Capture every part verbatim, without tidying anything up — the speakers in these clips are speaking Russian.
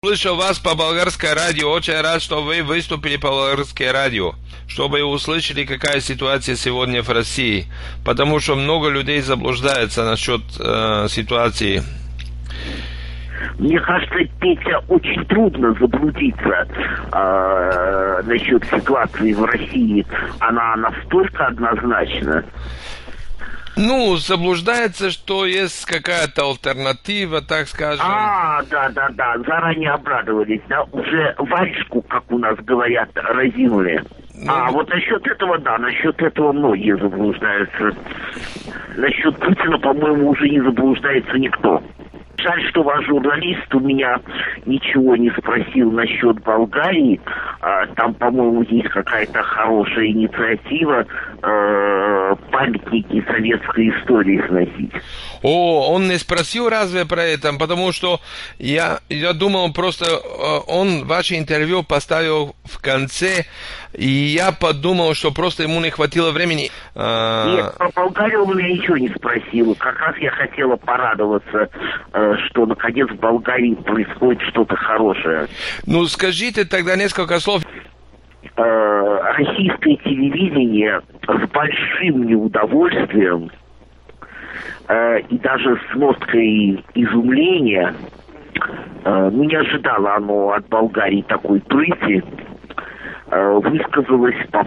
Слышал вас по болгарское радио. Очень рад, что вы выступили по болгарское радио, чтобы услышали, какая ситуация сегодня в России. Потому что много людей заблуждается насчет э, ситуации. Мне кажется, Петя, очень трудно заблудиться э, насчет ситуации в России. Она настолько однозначна. Ну, заблуждается, что есть какая-то альтернатива, так скажем. А, да, да, да, заранее обрадовались, да, уже варежку, как у нас говорят, разинули. Ну, а вот насчет этого, да, насчет этого многие заблуждаются. Насчет Путина, по-моему, уже не заблуждается никто. Жаль, что ваш журналист у меня ничего не спросил насчет Болгарии. Там, по-моему, есть какая-то хорошая инициатива э, памятники советской истории сносить. О, он не спросил разве про это? Потому что я, я думал, просто он ваше интервью поставил в конце, и я подумал, что просто ему не хватило времени. Нет, про Болгарию он меня ничего не спросил. Как раз я хотела порадоваться, что наконец в Болгарии происходит что-то хорошее. Ну, скажите тогда несколько слов. Российское телевидение с большим неудовольствием и даже с ноткой изумления, ну, не ожидало оно от Болгарии такой прыти, высказалось по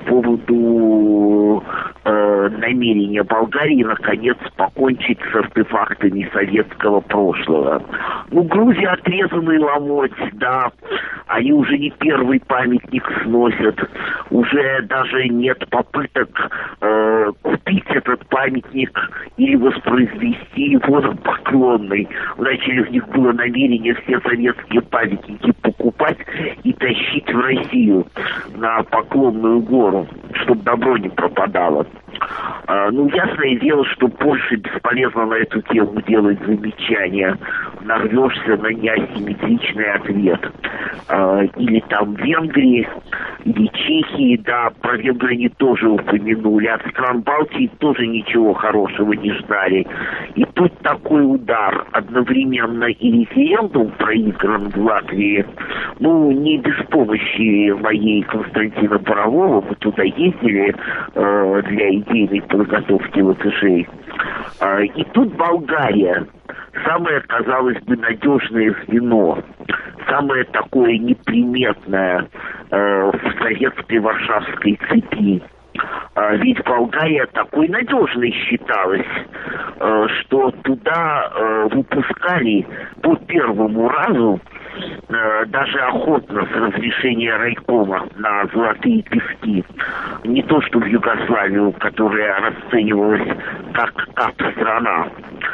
поводу э, намерения Болгарии наконец покончить с артефактами советского прошлого. Ну, Грузия отрезанный ломоть, да, они уже не первый памятник сносят, уже даже нет попыток э, купить этот памятник или воспроизвести его на Поклонной. Вначале у них было намерение все советские памятники покупать и тащить в Россию на Поклонную гору, чтобы добро не пропадало. А, ну, ясное дело, что Польша бесполезно на эту тему делать замечания. Нарвешься на неасимметричный ответ. А, или там Венгрии, или Чехии, да, про Венгрию они тоже упомянули. От стран Балтии тоже ничего хорошего не ждали. И тут такой удар. Одновременно и референдум проигран в Латвии. Ну, не без помощи моей Константина Борового. Мы туда ездили э, для идейной подготовки латышей. Э, и тут Болгария. Самое, казалось бы, надежное звено. Самое такое неприметное э, в советской Варшавской цепи. А ведь Болгария такой надежной считалась, э, что туда э, выпускали по первому разу э, даже охотно с разрешения райкома на золотые пески. Не то, что в Югославию, которая расценивалась как кап-страна.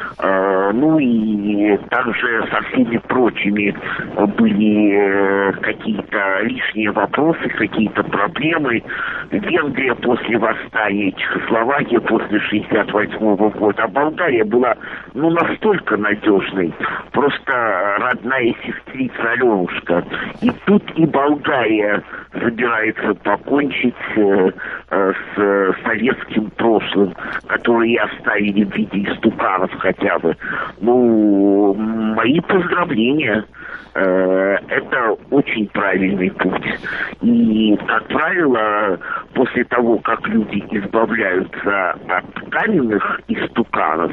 Э, ну и также со всеми прочими были э, какие-то лишние вопросы, какие-то проблемы. Венгрия после восстания, Чехословакия после шестьдесят восьмого года, а Болгария была, ну, настолько надежной, просто родная сестрица Аленушка. И тут и Болгария собирается покончить э, э, с советским прошлым, которые оставили в виде истуканов хотя бы. Ну, мои поздравления. Э, это очень правильный путь. И, как правило, после того, как люди избавляются от каменных истуканов,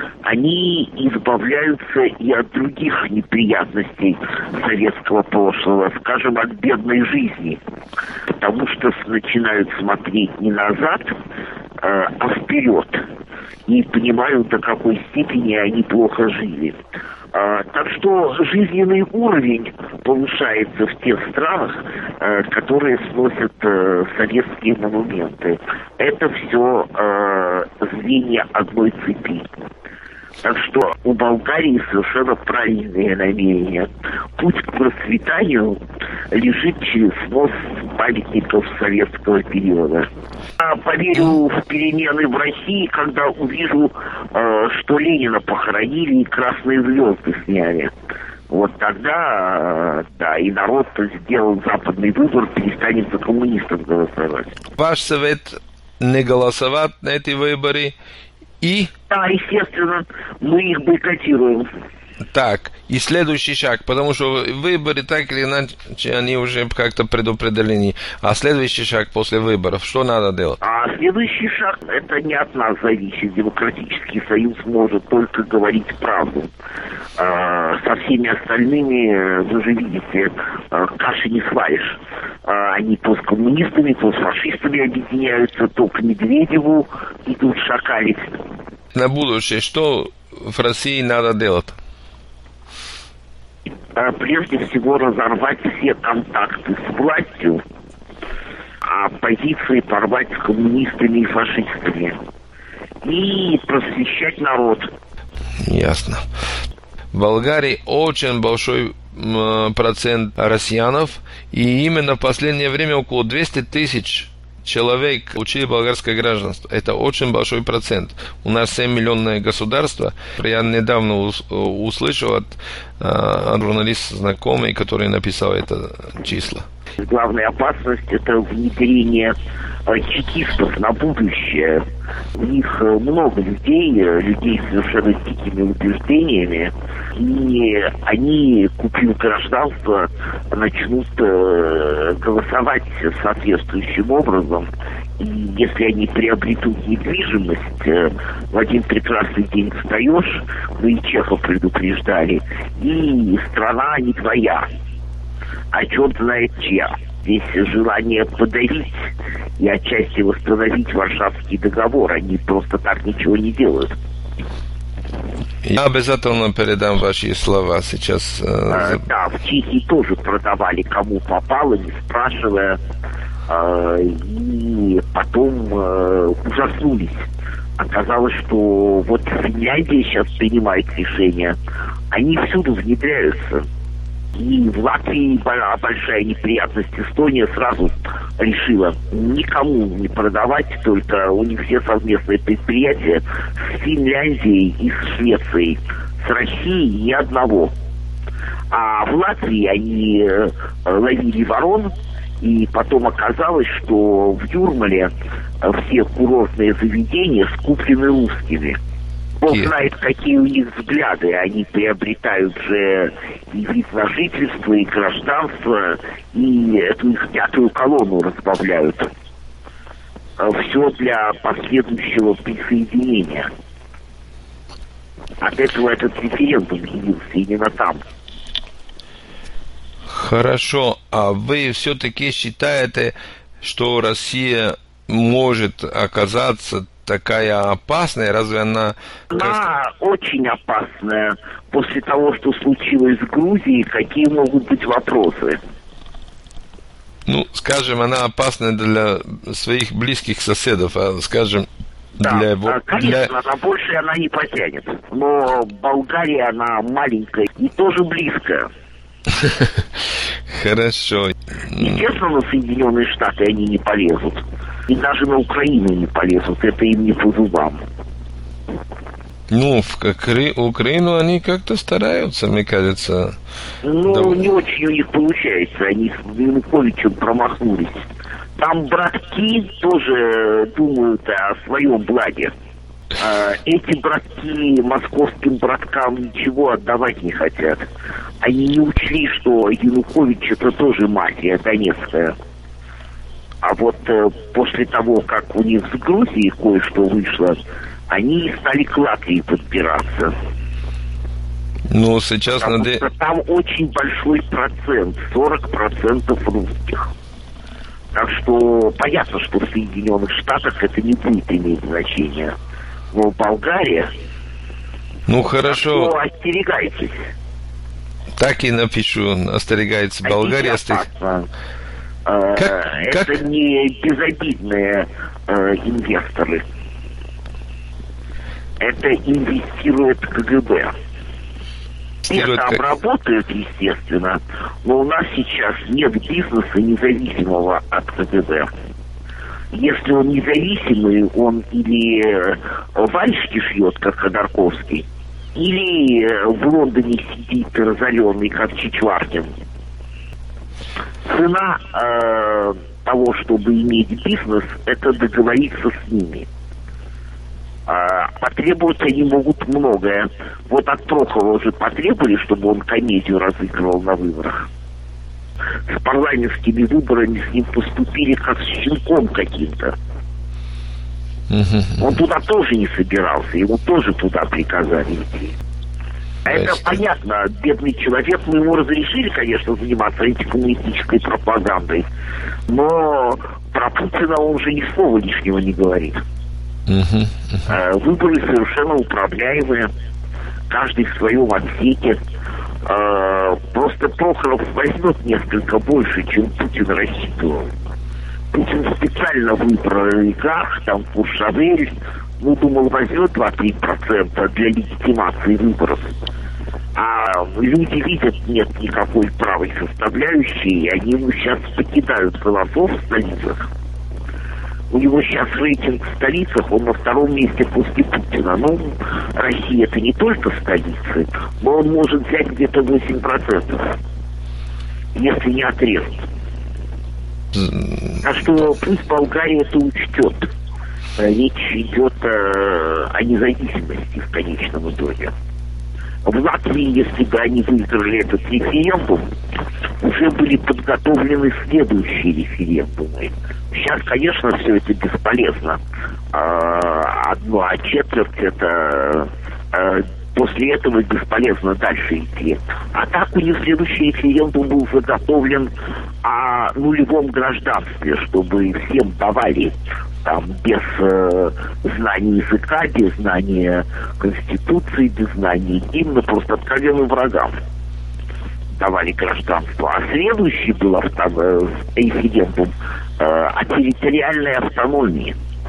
они избавляются и от других неприятностей советского прошлого, скажем, от бедной жизни. Потому что начинают смотреть не назад, э, а вперед. И понимают, до какой степени они плохо жили. А, так что жизненный уровень повышается в тех странах, э, которые сносят э, советские монументы. Это все э, звенья одной цепи. Так что у Болгарии совершенно правильные намерения. Путь к процветанию лежит через снос памятников советского периода. Я поверю в перемены в России, когда увижу, э, что Ленина похоронили и красные звезды сняли. Вот тогда, да, и народ сделал западный выбор, перестанет за коммунистов голосовать. Ваш совет не голосовать на эти выборы и... Да, естественно, мы их бойкотируем. Так, и следующий шаг, потому что выборы так или иначе, они уже как-то предопределены. А следующий шаг после выборов, что надо делать? А следующий шаг, это не от нас зависит. Демократический союз может только говорить правду. А, со всеми остальными, вы же видите, каши не сваришь. А, они то с коммунистами, то с фашистами объединяются, то к Медведеву идут шакалить. На будущее, что в России надо делать? Прежде всего разорвать все контакты с властью, а позиции порвать с коммунистами и фашистами. И просвещать народ. Ясно. В Болгарии очень большой процент россиянов, и именно в последнее время около двести тысяч человек получили болгарское гражданство. Это очень большой процент. У нас семимиллионное государство. Я недавно услышал от, от журналиста знакомый, который написал это число. Главная опасность – это внедрение чекистов на будущее. У них много людей, людей с совершенно дикими убеждениями, и они, купив гражданство, начнут голосовать соответствующим образом. И если они приобретут недвижимость, в один прекрасный день встаешь, ну и Чехов предупреждали, и страна не твоя, а черт знает чья. Здесь желание подавить и отчасти восстановить Варшавский договор. Они просто так ничего не делают. Я обязательно передам ваши слова сейчас. А, да, в Чехии тоже продавали кому попало, не спрашивая. А, и потом а, ужаснулись. Оказалось, что вот Финляндия сейчас принимает решения. Они всюду внедряются. И в Латвии большая неприятность. Эстония сразу решила никому не продавать, только у них все совместные предприятия с Финляндией и с Швецией. С Россией ни одного. А в Латвии они ловили ворон, и потом оказалось, что в Юрмале все курортные заведения скуплены русскими. Бог знает, какие у них взгляды. Они приобретают же и вид на жительство, и гражданство, и эту их пятую колонну разбавляют. Все для последующего присоединения. От этого этот референдум явился именно там. Хорошо. А вы все-таки считаете, что Россия может оказаться такая опасная? Разве она... Она очень опасная. После того, что случилось с Грузией, какие могут быть вопросы? Ну, скажем, она опасна для своих близких соседов, а, скажем, да, для... конечно, для... на больше она не потянет. Но Болгария, она маленькая и тоже близкая. Хорошо. Естественно, на Соединенные Штаты они не полезут. И даже на Украину не полезут. Это им не по зубам. Ну, в Кри... Украину они как-то стараются, мне кажется. Ну, да... не очень у них получается. Они с Януковичем промахнулись. Там братки тоже думают о своем благе. А эти братки московским браткам ничего отдавать не хотят. Они не учли, что Янукович это тоже мафия донецкая. А вот э, после того, как у них с Грузией кое-что вышло, они стали к Латвии подбираться. Ну, сейчас Потому надо... что там очень большой процент, сорок процентов русских. Так что понятно, что в Соединенных Штатах это не будет иметь значения. Но Болгария... Ну, хорошо. Так что остерегайтесь. Так и напишу, остерегается Болгария. Остег... Как, это как? не безобидные э, инвесторы. Это инвестирует КГБ. Это как... обработают, естественно, но у нас сейчас нет бизнеса независимого от КГБ. Если он независимый, он или вальшки шьет, как Ходорковский, или в Лондоне сидит разоренный, как Чичваркин. Цена э, того, чтобы иметь бизнес, это договориться с ними. А, потребовать они могут многое. Вот от Прохорова уже потребовали, чтобы он комедию разыгрывал на выборах. С парламентскими выборами с ним поступили как с щенком каким-то. Он туда тоже не собирался, ему тоже туда приказали идти. А это понятно, бедный человек, мы ему разрешили, конечно, заниматься антикоммунистической пропагандой, но про Путина он уже ни слова лишнего не говорит. Uh-huh, uh-huh. Выборы совершенно управляемые, каждый в своем отсеке. Просто Прохоров возьмет несколько больше, чем Путин рассчитывал. Путин специально выбрал олигарх, там Куршавель, ну, думал, возьмет два-три процента для легитимации выборов. А люди видят, нет никакой правой составляющей, и они ему сейчас покидают голосов в столицах. У него сейчас рейтинг в столицах, он на втором месте после Путина. Ну, Россия это не только столицы, но он может взять где-то восемь процентов, если не отрезать. Так что пусть Болгария это учтет. Речь идет о, о независимости в конечном итоге. В Латвии, если бы они выиграли этот референдум, уже были подготовлены следующие референдумы. Сейчас, конечно, все это бесполезно. Одно, а четверть это... После этого бесполезно дальше идти. А так у них следующий референдум был заготовлен о нулевом гражданстве, чтобы всем давали там без э, знания языка, без знания Конституции, без знания гимна, просто откровенным врагам давали гражданство. А следующий был авто, э, референдум э, о территориальной автономии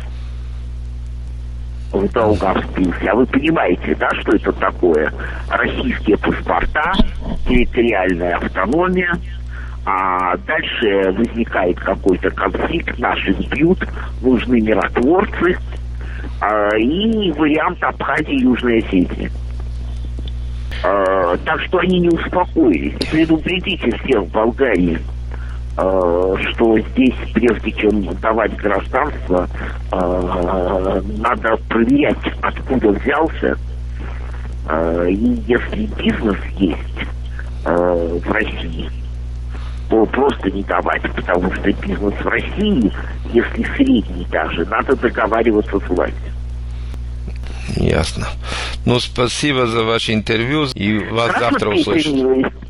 в Даугавпилсе. А вы понимаете, да, что это такое? Российские паспорта, территориальная автономия, а дальше возникает какой-то конфликт, наши бьют, нужны миротворцы, а, и вариант Абхазии и Южной Осетии. А, так что они не успокоились. Предупредите всех в Болгарии, что здесь, прежде чем давать гражданство, надо проверять, откуда взялся. И если бизнес есть в России, то просто не давать, потому что бизнес в России, если средний даже, надо договариваться с властью. Ясно. Ну, спасибо за ваше интервью, и вас завтра услышим.